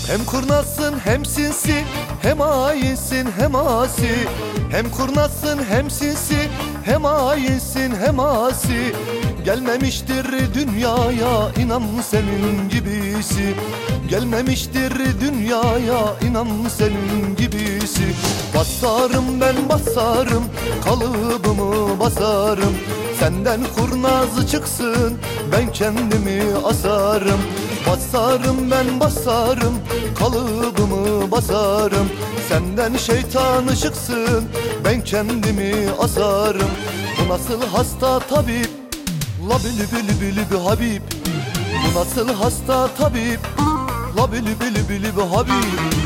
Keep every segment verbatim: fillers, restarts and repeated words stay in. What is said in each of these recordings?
Hem kurnazsın hem sinsi, hem hainsin hem asi. Hem kurnazsın hem sinsi, hem hainsin hem asi. Gelmemiştir dünyaya inan senin gibisi. Gelmemiştir dünyaya inan senin gibisi. Basarım ben basarım, kalıbımı basarım. Senden kurnaz çıksın, ben kendimi asarım. Basarım ben basarım, kalıbımı basarım. Senden şeytanı çıksın, ben kendimi asarım. Bu nasıl hasta tabip, la bili bili bili bi habib. Bu nasıl hasta tabip, la bili bili bili bi habib.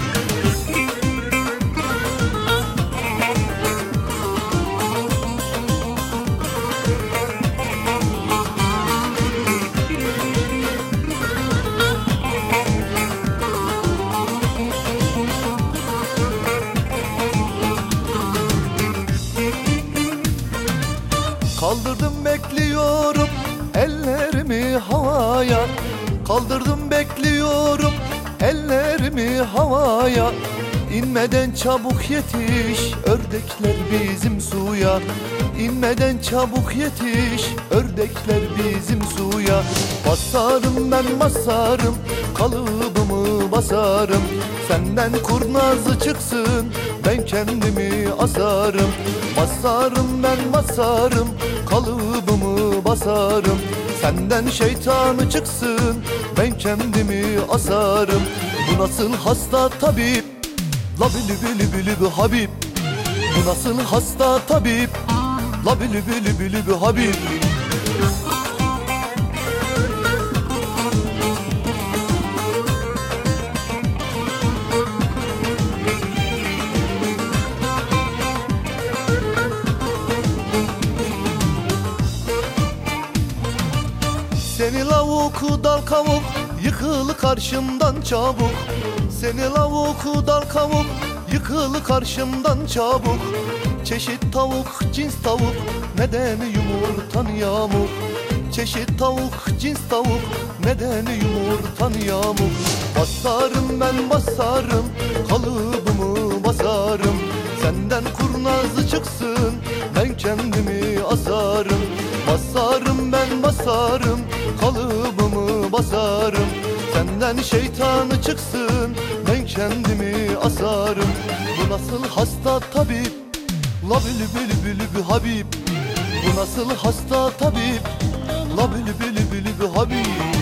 Kaldırdım bekliyorum ellerimi havaya. Kaldırdım bekliyorum ellerimi havaya. İnmeden çabuk yetiş ördekler bizim suya. İnmeden çabuk yetiş ördekler bizim suya. Basarım ben basarım, kalıbımı basarım. Senden kurnaz çıksın, ben kendimi asarım. Basarım ben basarım, kalıbımı basarım. Senden şeytanı çıksın, ben kendimi asarım. Bu nasıl hasta tabip, la bili bili bili bi habib. Bu nasıl hasta tabip, la bili bili bili bi habib. Seni lavuk dal kavuk, yıkıl karşımdan çabuk. Seni lavuk dal kavuk, yıkıl karşımdan çabuk. Çeşit tavuk, cins tavuk, neden yumurtan yamuk? Çeşit tavuk, cins tavuk, neden yumurtan yamuk? Basarım ben basarım, kalıbımı basarım. Senden kurnaz çıksın, ben kendimi asarım. Basarım ben basarım, kalıbımı basarım. Senden şeytanı çıksın, ben kendimi asarım. Bu nasıl hasta tabip, la bili bili bili bi habib. Bu nasıl hasta tabip, la bili bili bili bi habib.